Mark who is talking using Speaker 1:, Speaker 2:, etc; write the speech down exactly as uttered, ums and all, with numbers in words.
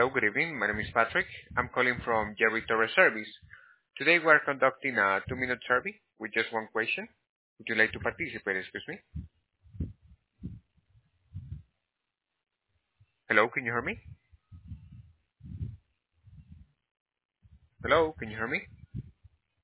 Speaker 1: Hello, good evening. My name is Patrick. I'm calling from Jerry Torres Service. Today we are conducting a two-minute survey with just one question. Would you like to participate, excuse me? Hello, can you hear me? Hello, can you hear me?